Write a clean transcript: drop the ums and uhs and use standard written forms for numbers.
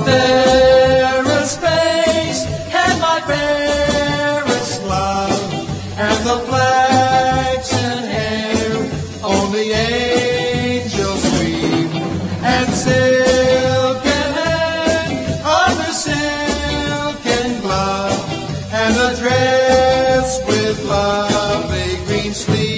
fairest face had my fairest love, and the flaxen hair only angels weave, and silken hand under silken glove, and a dress with lovely green sleeves.